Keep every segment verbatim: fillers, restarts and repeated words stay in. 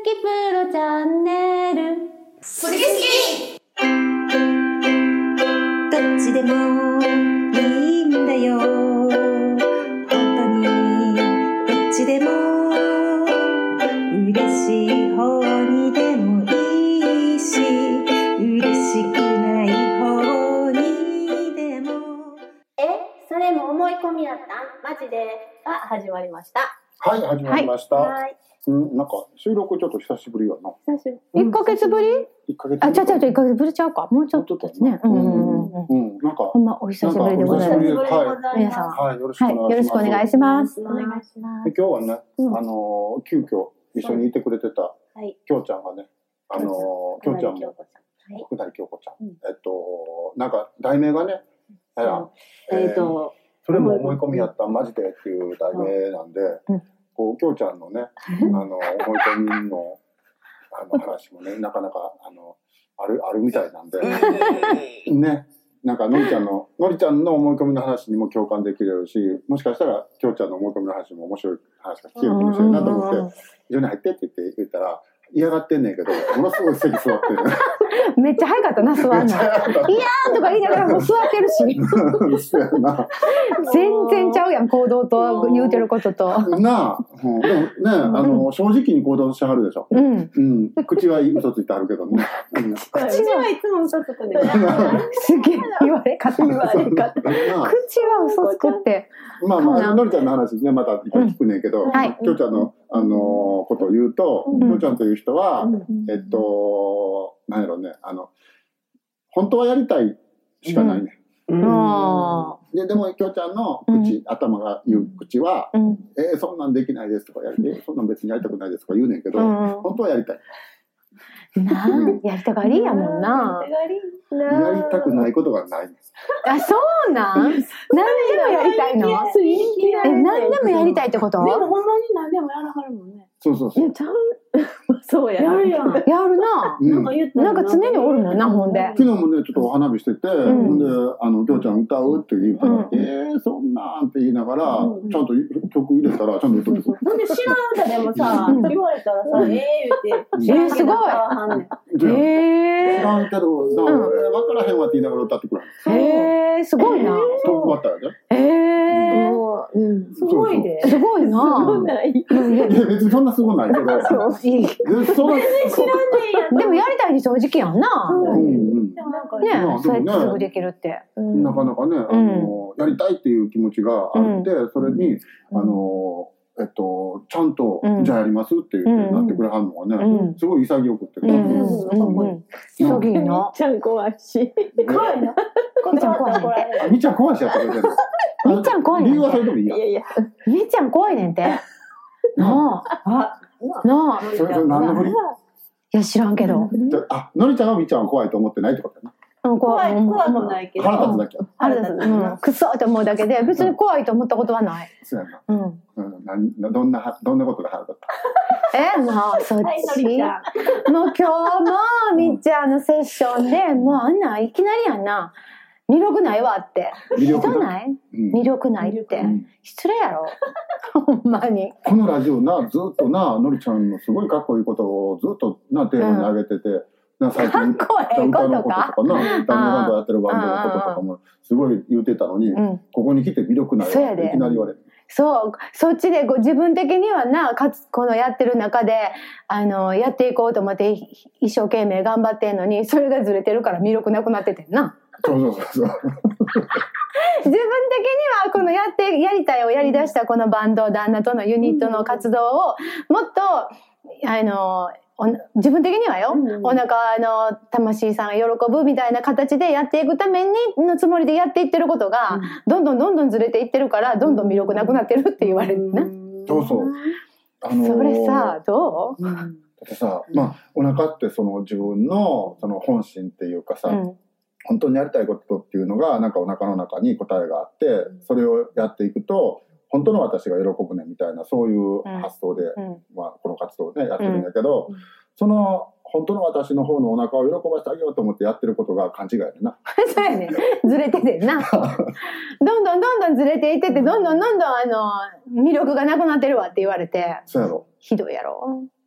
きプロチャンネル。 好き好き。 どっちでもいいんだよ。本当にどっちでも嬉しい方にでもいいし、嬉しくない方にでも。 え、それも思い込みやったん？マジでが始まりました。 はい、始まりました。 はい。 うん、なんか収録ちょっと久しぶりやな。 久しぶり。いっかげつぶり？ いっかげつぶり。 あ、ちゃちゃちゃいっかげつぶりちゃうか。もうちょっとですね。うんうんうんうん。なんかほんまお久しぶりでございます。 はい。 皆さん、 はい、よろしくお願いします。 はい、よろしくお願いします。お願いします。 で今日はね、あの急遽一緒にいてくれてたきょうちゃんがね、あのきょうちゃんも福成京子ちゃん、えっとなんか題名がね、えっとそれも思い込みやったマジでっていう題名なんで。こうきょうちゃんのね、あの思い込みのあの話もね、なかなかあのあるあるみたいなんで、ね、なんかのりちゃんののりちゃんの思い込みの話にも共感できるし、もしかしたらきょうちゃんの思い込みの話も面白い話が聞けるかもしれないなと思って、一緒に入ってって言って言ったら嫌がってんねんけど、ものすごい席座ってる。 めっちゃ早かったな、座るの。いやーとか言いながらもう座ってるし。全然ちゃうやん、行動と言うてることと。なあ、うん、でもね、あの、正直に行動してはるでしょ。うん。うん。口は嘘ついてあるけどね。 口はいつも嘘つくね。すげえ言われ方言われ方。口は嘘つくって。 まあまあ、のりちゃんの話ね、また聞くねんけど、きょうちゃんの、あの、ことを言うと、きょうちゃんという人は、えっと、なんやろね、あの、本当はやりたいしかないね。うん、で, でもきょうちゃんの口、うん、頭が言う口は、うん、えー、そんなんできないですとかやりて、そんなん別にやりたくないですとか言うねんけど、うん、本当はやりたい。 なあ、やりたがりやもんな。 やりたくないことがない。 あ、そうなん？何でもやりたいの？え、何でもやりたいってこと？ でもほんまに何でもやらはるもんね。 そうそうそう。 そうや。やるやん。 やるな。なんか言ったなんか常におるもんな、ほんで。 昨日もね、ちょっとお花火してて、ほんで、あの、きょうちゃん歌うって言うから、えー、そんなんって言いながら、ちゃんと曲入れたら、ちゃんと歌ってくる。 なんで知らん歌でもさ、言われたらさ、えー言って、 えー、すごい。 えー。知らんけど、分からへんわって言いながら歌ってくる。 えー、すごいな。 トップバッターやで。 えー。 すごいで。 すごいな。 すごない。 いや、別にそんなすごないけど。 全然知らんねえやん。 でもやりたいに正直やんな。ね、そうやってすぐできるって。 なかなかね、あの、やりたいっていう気持ちがあって、それに、あの、えっと、ちゃんと、じゃあやりますって言ってなってくれはんのがね、すごい潔くってくれる。 潔いな。 ちゃん怖いし。 怖いな。みちゃん怖いねんて。 みちゃん怖いしやってくれてる。 みちゃん怖いねんて。 理由はそれでもいいや。 いやいや。 みちゃん怖いねんて。なあ。なあ。 それ、それ何のふり？いや、知らんけど。 あ、のりちゃんはみちゃんは怖いと思ってないってことやな。 怖い、怖くないけど。 腹立つだけ。 腹立つ。うん。くそって思うだけで、別に怖いと思ったことはない。 そうやな。うん。どんな、どんなことで腹立った？ え、もう、そっち。もう今日も、みっちゃんのセッションで、もうあんな、いきなりやんな。魅力ないわって。 魅力ない？魅力ないって。失礼やろ。ほんまに。 このラジオな、ずっとな、のりちゃんのすごいかっこいいことをずっとな、テーマに上げてて、な最近かっこいいことか。 歌のこととかな、旦那さんとやってるバンドのこととかもすごい言ってたのに、ここに来て魅力ないわっていきなり言われる。 そう、そっちで自分的にはな、かつ、このやってる中で、あの、やっていこうと思って一生懸命頑張ってんのに、それがずれてるから魅力なくなっててんな。 そうそうそうそう。自分的にはこのやってやりたいをやりだしたこのバンド、旦那とのユニットの活動をもっとあの自分的にはよ、うん、お腹の魂さんが喜ぶみたいな形でやっていくためにのつもりでやっていってることが、うん、どんどんどんどんずれていってるからどんどん魅力なくなってるって言われるね。 そうそう。 あのー、それさどう？ だってさ、まあお腹ってその自分のその本心っていうかさ。うん、本当にやりたいことっていうのがなんかお腹の中に答えがあってそれをやっていくと本当の私が喜ぶねみたいなそういう発想で、うんまあ、この活動をねやってるんだけど、うん、その本当の私の方のお腹を喜ばせてあげようと思ってやってることが勘違いやな。 そうやね。ずれててんな。どんどんどんどんずれていっててどんどんどんどんあの魅力がなくなってるわって言われて。 そうやろ。 ひどいやろ。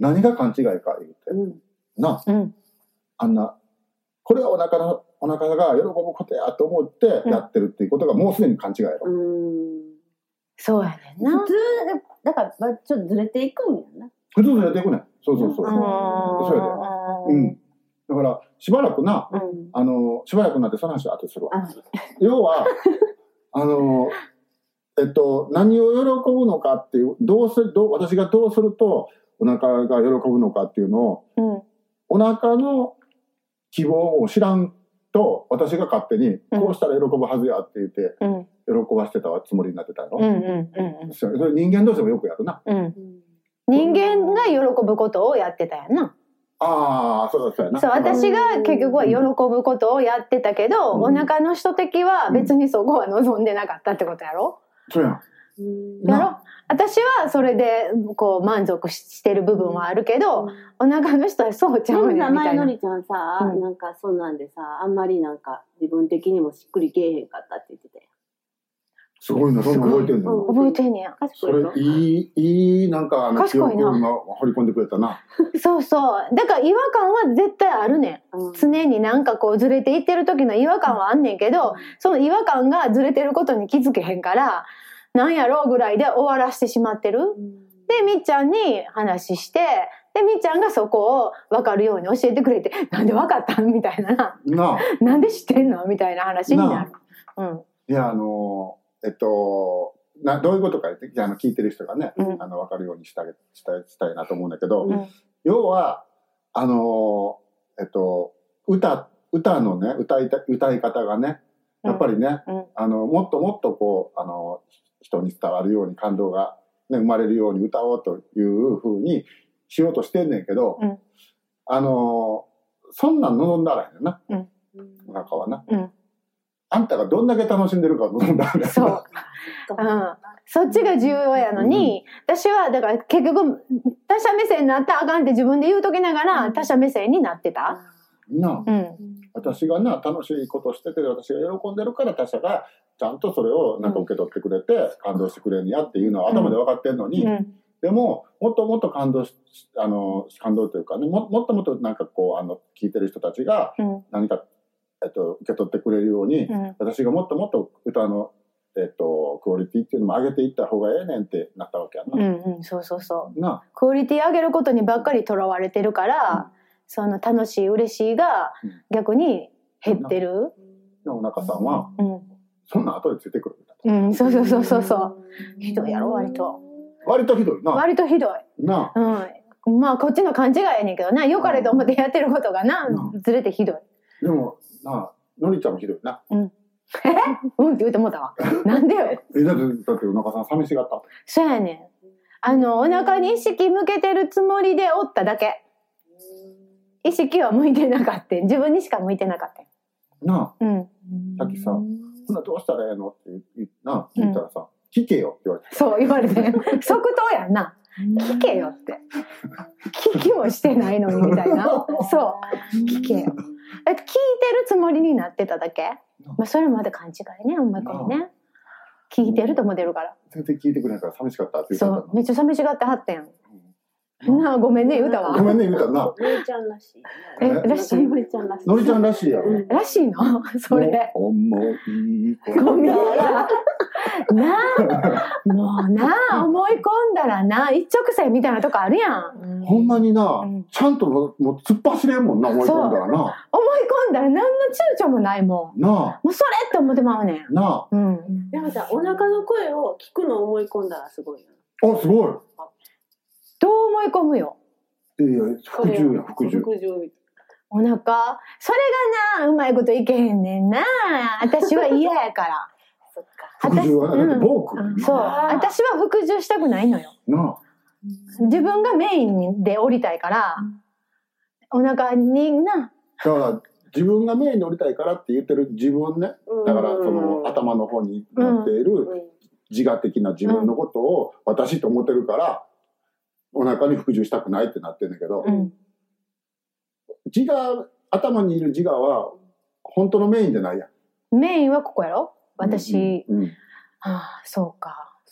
何が勘違いか言って、 うん、 な、 うん、 あんなこれはお腹のお腹が喜ぶことやと思ってやってるっていうことがもうすでに勘違いやろ、 うん、 そうやねんな。 普通だからまあちょっとずれていくんやな。 普通ずれていくねん。そうそうそう、うん、そうやで、うん、だからしばらくな、うん、あのしばらくなってその話は後するわ。要はあのえっと何を喜ぶのかっていうどうすどう私がどうするとお腹が喜ぶのかっていうのを、うん、お腹の希望を知らんと私が勝手にこうしたら喜ぶはずやって言って、うん、喜ばしてたつもりになってたの、うんうんうん、それ人間同士もよくやるな、うん、 人間が喜ぶことをやってたやんな。 ああ、そうだそうやな。 そう、私が結局は喜ぶことをやってたけど、うん、お腹の人的は別にそこは望んでなかったってことやろ。 そうやん。 やろ。私はそれでこう満足してる部分はあるけど、うん、お腹の人はそうちゃうねんみたいな。 前のりちゃんさ、うん、なんかそんなんでさ、あんまりなんか自分的にもしっくりけえへんかったって言ってたよ。 すごいな、そんな覚えてんの、 うん、覚えてんねや。 それいいいいなんかあの記憶を今掘り込んでくれたな。 そうそう。だから違和感は絶対あるねん、うん、常になんかこうずれていってる時の違和感はあんねんけど、うん、その違和感がずれてることに気づけへんからなんやろうぐらいで終わらしてしまってる、うん、でみっちゃんに話して、でみっちゃんがそこを分かるように教えてくれて、なんで分かったんみたいな、ななんで知ってんのみたいな話になる。うん、 いやあのーえっと、などういうことかってあの聞いてる人がね、うん、あの分かるようにしたい、したい、したいなと思うんだけど、うん、要はあのえっと歌歌のね歌い歌い方がねやっぱりね、うん、あのもっともっとこうあの人に伝わるように感動が、ね、生まれるように歌おうというふうにしようとしてんねんけど、うん、あのそんなん望んだらへんねんな、うん、お腹はな。うん、あんたがどんだけ楽しんでるか望んだらへんねん。 そう。うん、そっちが重要やのに、うん、私はだから結局他者目線になったらあかんって自分で言うときながら他者目線になってた。 なあ、うん、私がな楽しいことしてて私が喜んでるから他者がちゃんとそれをなんか受け取ってくれて感動してくれるんやっていうのは頭で分かってんのに、うん、でももっともっと感動しあの感動というかね も, もっともっとなんかこうあの聞いてる人たちが何か、えっと、受け取ってくれるように、うん、私がもっともっと歌のえっと、クオリティっていうのも上げていった方がええねんってなったわけやな。 うんうん、そうそうそう。なクオリティ上げることにばっかりとらわれてるから、うん、その楽しい嬉しいが逆に減ってる。 うん、お腹さんは、うん、そんな後でついてくるみたいな。うん、そうそうそうそうそう。ひどいやろ割と。 割とひどいな。 割とひどい。な。うん。まあこっちの勘違いやねんけどな、良かれと思ってやってることがな、うん、ずれてひどい。 でもな、のりちゃんもひどいな。 うん。えうんって言うてもうたわ。なんでよ。 えだってだってお腹さん寂しがった。 そうやねん。あのお腹に意識向けてるつもりでおっただけ。意識は向いてなかった。自分にしか向いてなかった。 なあ。うん。さっきさ、ほなどうしたらええのって言な聞いたらさ、うん、聞けよって言われて。 そう言われて。即答やんな。聞けよって。聞きもしてないのにみたいな。そう。聞けよ。だって聞いてるつもりになってただけ。まあ、それまで勘違いね、あんまりこれね。聞いてるとも出るから。 全然聞いてくれないから寂しかったって言った。 そう、めっちゃ寂しがってはったやん。なあ、ごめんね、言うたわ。 ごめんね、言うたな。 のりちゃんらしい。 え、らしいのりちゃんらしい。 のりちゃんらしいやろ。 らしいのそれ。 思い込んだら。なあ、もうなあ、思い込んだらな、一直線みたいなとこあるやん。 ほんまにな、ちゃんともう突っ走れんもんな、思い込んだらな。 思い込んだら何の躊躇もないもん。なあ。もうそれって思ってまうねん。 なあ。 うん。でもさ、お腹の声を聞くのを思い込んだらすごいな。あ、すごい。 どう思い込むよ。 いやいや、服従や、服従。服従。 お腹、それがな、うまいこといけへんねんな。私は嫌やから。 そっか。服従はね、だってボーク。 そう。私は服従したくないのよ。なあ。自分がメインで降りたいから、お腹にな。 だから自分がメインに降りたいからって言ってる自分ね。だからその頭の方になっている自我的な自分のことを私と思ってるから、お腹に服従したくないってなってるんだけど、うん、自我、頭にいる自我は本当のメインじゃないやん。 メインはここやろ私、うんうんうん、はあ、そうか。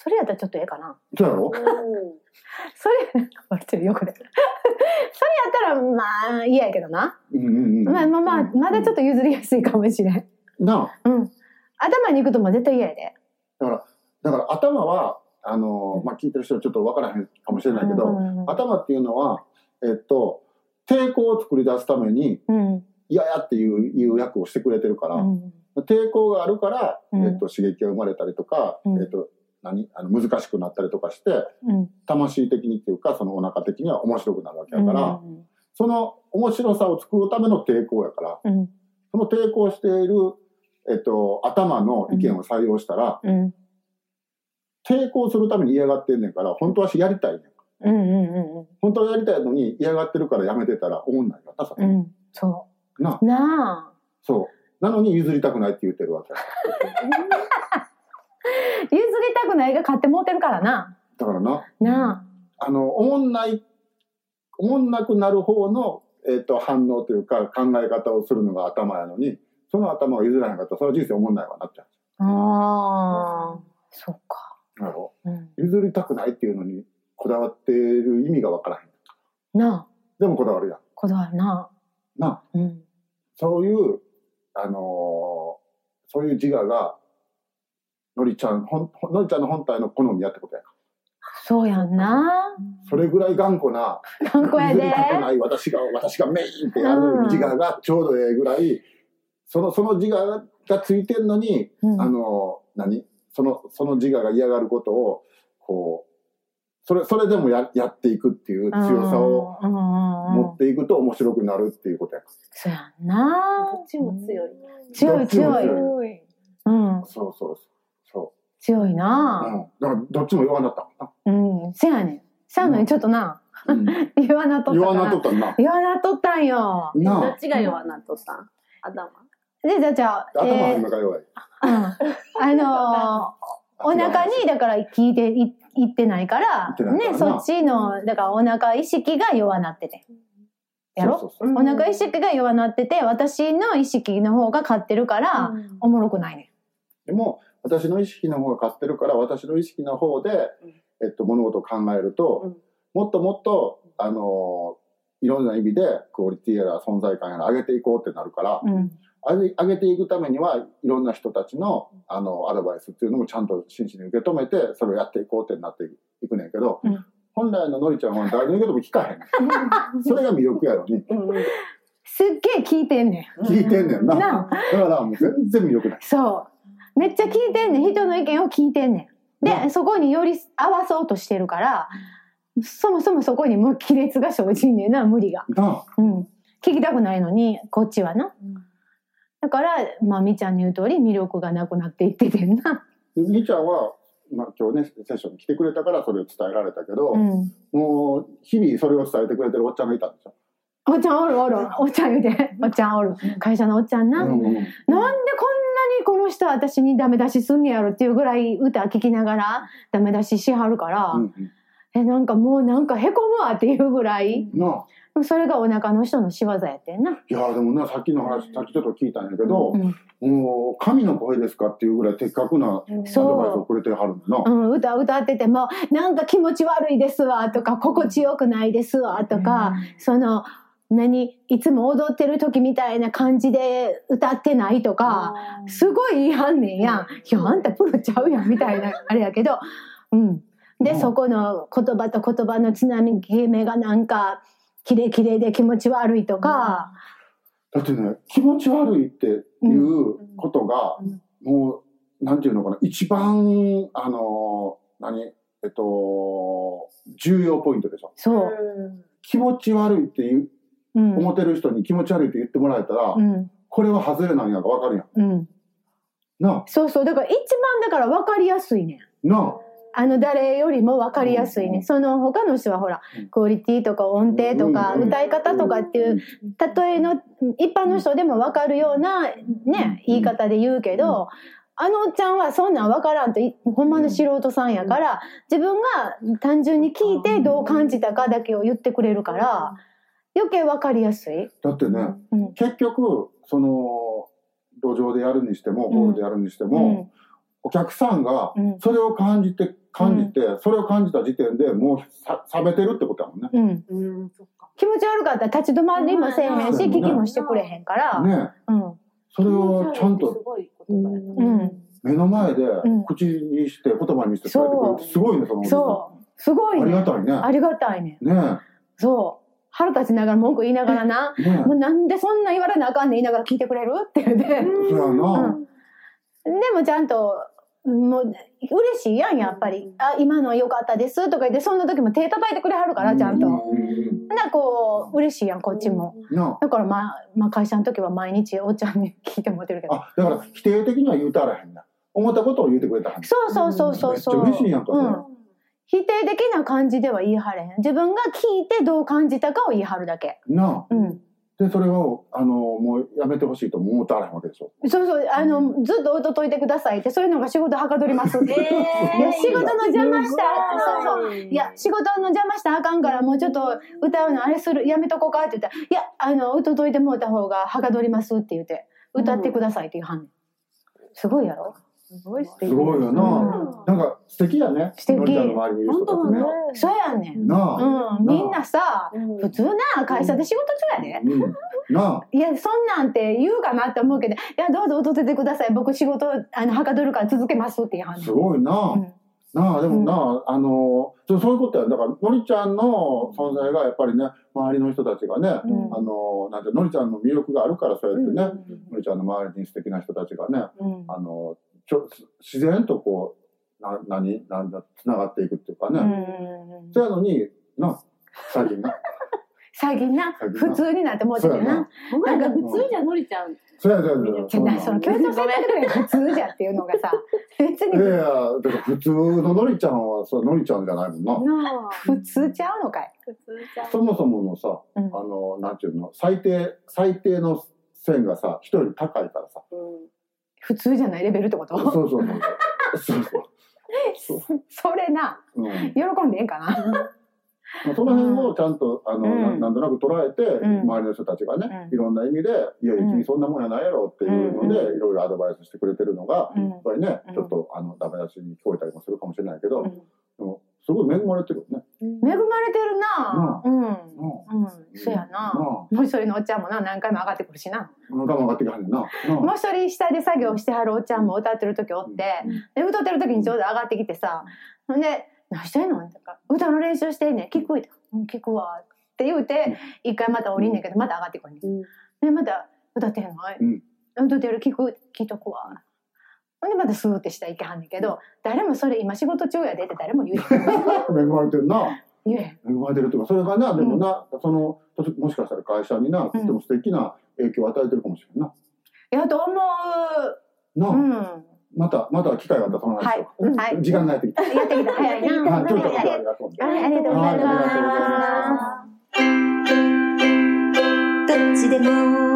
それやったらちょっとええかな。 そうやろ？ それ、笑ってるよ、これ。それやったら、まあ、嫌やけどな。 うんうんうん。 まあまあまあ、まだちょっと譲りやすいかもしれん。 なうん。頭に行くとも絶対嫌やで。 だから、だから頭は、あの、まあ、聞いてる人はちょっとわからへんかもしれないけど、頭っていうのは、えっと、抵抗を作り出すために、嫌やっていう、いう役をしてくれてるから、うん、抵抗があるから、えっと、刺激が生まれたりとか、うん、えっと、何あの難しくなったりとかして、うん、魂的にっていうか、そのお腹的には面白くなるわけやから、うん、その面白さを作るための抵抗やから、うん、その抵抗している、えっと、頭の意見を採用したら、うん、抵抗するために嫌がってんねんから、本当はやりたいねん。うんうんうんうん、本当はやりたいのに嫌がってるからやめてたら思んないからさ、うん、そうななあそうなのに譲りたくないって言ってるわけ譲りたくないが買ってもうてるからな。 だからななああの思んない思んなくなる方の、えー、と反応というか考え方をするのが頭やのに、その頭が譲らへんかったらその人生思んないわなっちゃう。ああ、うん、そっか。なるほど、うん、譲りたくないっていうのにこだわってる意味がわからへんなあ。でもこだわるやん。 こだわるななあ、うん、そういうあのー、そういう自我がのりちゃんほんのりちゃんの本体の好みやってことや。 そうやんな。 それぐらい頑固な頑固やで。譲りたくない私が私がメインってやる自我がちょうどええぐらい、そのその自我がついてんのに、うん、あの何そのその自我が嫌がることをこうそれそれでも や, やっていくっていう強さを持っていくと面白くなるっていうことや。 そうやんな。 どっちも強い。 強い強い。うん。 そうそうそう。 強いな。 うん。だからどっちも弱なったもんな。うん。せやねん。せやのにちょっとな。うん、弱なっとった。 弱なっとったんな。 弱なっとったんよ。 どっちが弱なっとったん？頭。 でじゃあじゃあ。 頭は今が弱い。 うん。あのお腹にだから聞いていいってないからね、そっちのだからお腹意識が弱なっててやろ。そうそうそう、お腹意識が弱なってて私の意識の方が勝ってるから、うん、おもろくないねん。でも私の意識の方が勝ってるから私の意識の方で、えっと、物事を考えると、うん、もっともっとあのいろんな意味でクオリティやら存在感やら上げていこうってなるから、うん、上げていくためにはいろんな人たちの、あのアドバイスっていうのもちゃんと真摯に受け止めてそれをやっていこうってなっていくねんけど、うん、本来ののりちゃんは誰の言うことも聞かへんそれが魅力やろに、うん、 すっげえ聞いてんねん。 聞いてんねんな。なだからもう全然魅力ない。 そうめっちゃ聞いてんねん。人の意見を聞いてんねん。でそこにより合わそうとしてるからそもそもそこにもう亀裂が生じんねんな、無理が。な、うん、聞きたくないのにこっちはな、うん、だから、まあ、みちゃんの言う通り魅力がなくなっていっててんな。 みちゃんは、まあ、今日ねセッションに来てくれたからそれを伝えられたけど、うん、もう日々それを伝えてくれてるおっちゃんがいたんでしょ。 おっちゃんおるおるおっちゃん言うておっちゃんおる会社のおっちゃんな、うんうん、なんでこんなにこの人は私にダメ出しすんねやろっていうぐらい歌聴きながらダメ出ししはるから、うんうん、えなんかもうなんかへこむわっていうぐらい、なあそれがお腹の人の仕業やってんな。 いやでもなさっきの話さっきちょっと聞いたんやけど、うん、もう神の声ですかっていうぐらい的確なアドバイスをくれてはるんだな、 うん、歌歌っててもなんか気持ち悪いですわとか心地よくないですわとか、うん、その何いつも踊ってる時みたいな感じで歌ってないとかすごい言いはんねんやん。いやあんたプロちゃうやんみたいなあれやけど、うんで、うん、そこの言葉と言葉のつなぎ目がなんかキレキレで気持ち悪いとか、 うん、だってね気持ち悪いっていうことが、うん、もうなんていうのかな一番あの何えっと重要ポイントでしょ。そう気持ち悪いっていう、うん、思ってる人に気持ち悪いって言ってもらえたら、うん、これは外れなんやか分かるやん、うん、なそうそうだから一番だから分かりやすいねんなああの誰よりも分かりやすいね、うん、その他の人はほら、うん、クオリティとか音程とか、うん、歌い方とかっていう例えの一般の人でも分かるようなね言い方で言うけど、あのおっちゃんはそんなん分からんとほんまの素人さんやから自分が単純に聞いてどう感じたかだけを言ってくれるから余計分かりやすい。 だってね、うん、結局その路上でやるにしてもホールでやるにしても、うん、お客さんがそれを感じて感じて、それを感じた時点でもうさ冷めてるってことだもんね。 うん。気持ち悪かったら立ち止まりもせえへんし、聞きもしてくれへんから。 ね。うん。それをちゃんと目の前で口にして言葉にして伝えてくれるってすごいね、その。 そう。すごいね。 ありがたいね。 ありがたいね。 ね。 そう。腹立ちながら文句言いながらな、もうなんでそんな言われなあかんねん言いながら聞いてくれるって言うて。 そうやな。 でもちゃんと、もう嬉しいやん、やっぱり。あ、今の良かったですとか言って、そんな時も手叩いてくれはるから、ちゃんと。なんかこう、嬉しいやん、こっちも。だからまあ、まあ会社の時は毎日おっちゃんに聞いてもらってるけど。 あ、だから否定的には言うたらへんな。思ったことを言うてくれたはん。 そうそうそうそうそう。 めっちゃ嬉しいやんか、それ。 否定的な感じでは言い張れへん。自分が聞いてどう感じたかを言い張るだけ。 なあ。うん。で、それを、あの、もうやめてほしいと思うたらへんわけでしょ。 そうそう、あの、うん、ずっと歌っといてくださいって、そういうのが仕事はかどりますって。えー、いや、仕事の邪魔したら、そうそう。いや、仕事の邪魔したらあかんから、もうちょっと歌うのあれする、やめとこうかって言ったら、いや、あの、歌っといてもうた方がはかどりますって言って、歌ってくださいって言うはんねん。すごいやろ？ すごい素敵。 すごいよな。なんか素敵やね。 素敵。 のりちゃんの周りにいる人たちね。 そうやねん。 なあ。 うん。みんなさ、普通な会社で仕事中やで。 なあ。 いや、そんなんって言うかなって思うけど、いや、どうぞ歌っててください。僕仕事、あの、はかどるから続けますって言うはんねん。 すごいな。なあ、でもな、あの、そういうことや。だから、のりちゃんの存在がやっぱりね、周りの人たちがね、あの、なんて、のりちゃんの魅力があるから、そうやってね、のりちゃんの周りに素敵な人たちがね、あの、ちょ自然とこう、な、何、なんだ、つながっていくっていうかね。そうやのに、な、最近な。 最近な、普通になって思っててな。 なんか普通じゃのりちゃん。 そうやそうや。その強調されてくれ普通じゃっていうのがさ、別に。 いやいや、だから普通ののりちゃんは、そうのりちゃんじゃないもんな。 普通ちゃうのかい。 普通ちゃう。 そもそものさ、あの、なんていうの、最低、最低の線がさ、人より高いからさ。 普通じゃないレベルってこと？ そうそうそう。そうそう。それな、喜んでええんかな。 その辺をちゃんと、あの、なんとなく捉えて、周りの人たちがね、いろんな意味で、いや、君そんなもんやないやろっていうので、いろいろアドバイスしてくれてるのが、やっぱりね、ちょっと、あの、ダメ出しに聞こえたりもするかもしれないけど、でも、すごい恵まれてるよね。 恵まれてるな。うん。うん。そうやな。もう一人のおっちゃんもな、何回も上がってくるしな。 何回も上がってくるねんな。 もう一人下で作業してはるおっちゃんも歌ってる時おって、で、歌ってる時にちょうど上がってきてさ、ほんで、何してんのとか、歌の練習してんねん、聞くいた。うん、聞くわ。って言うて、一回また降りんねんけど、また上がってくるねん。で、また歌ってんの、歌ってる、聞く、聞いとくわ。ほんでまたスーって下行けはんねんけど、誰もそれ今仕事中やでって誰も言うへん。 恵まれてるな。 言え恵まれてるっていうか、それがな、でもな、その、もしかしたら会社にな、とても素敵な影響を与えてるかもしれんな。 いや、と思う。 なあ。また、また機会があったらその話を。はい。時間がやってきた。 やってきた。早いな。 今日はありがとうございます。 ありがとうございます。 どっちでも